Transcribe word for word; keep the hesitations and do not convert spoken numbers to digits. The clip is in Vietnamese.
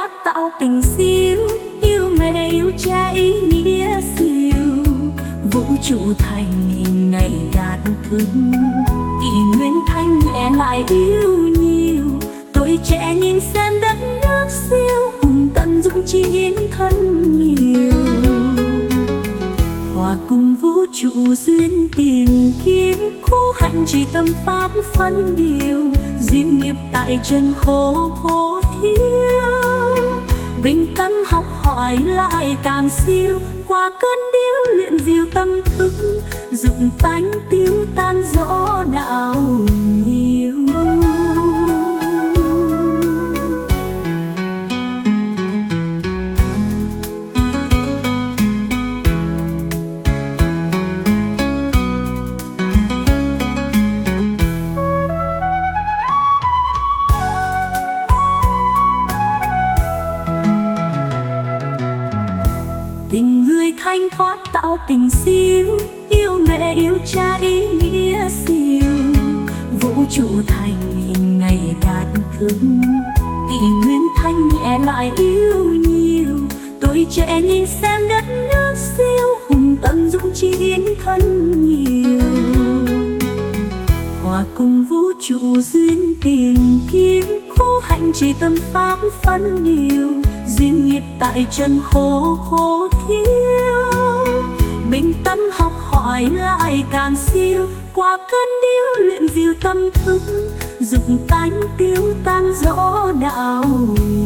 thoát tạo tình siêu, yêu mẹ yêu cha ý nghĩa siêu. Vũ trụ thành ngày đạt thương, kỷ nguyên thanh nhẹ lại yêu nhiều. Tuổi trẻ nhìn xem đất nước siêu, cùng tận dụng chi hiến thân nhiều. Hòa cùng vũ trụ duyên tìm kiếm, khổ hạnh chỉ tâm pháp phân điều. Diêm nghiệp tại chân khổ khổ thiếu, bình tâm học hỏi lại càng siêu. Qua cơn điếu luyện diệu tâm thức, dụng tánh tiêu tan rõ đạo nhiều. Tình người thanh thoát tạo tình siêu, yêu mẹ yêu cha ý nghĩa siêu. Vũ trụ thành ngày đạt thương, kỷ nguyên thanh nhẹ lại yêu nhiều. Tuổi trẻ nhìn xem đất nước siêu, cùng tận dụng chi hiến thân nhiều. Hòa cùng vũ trụ duyên tìm kiếm, khổ hạnh chỉ tâm pháp phân điều. Duyên nghiệp tại chân khổ khổ thiếu, bình tâm học hỏi lại càng siêu. Qua cơn điếu luyện diệu tâm thức, dụng tánh tiêu tan rõ đạo.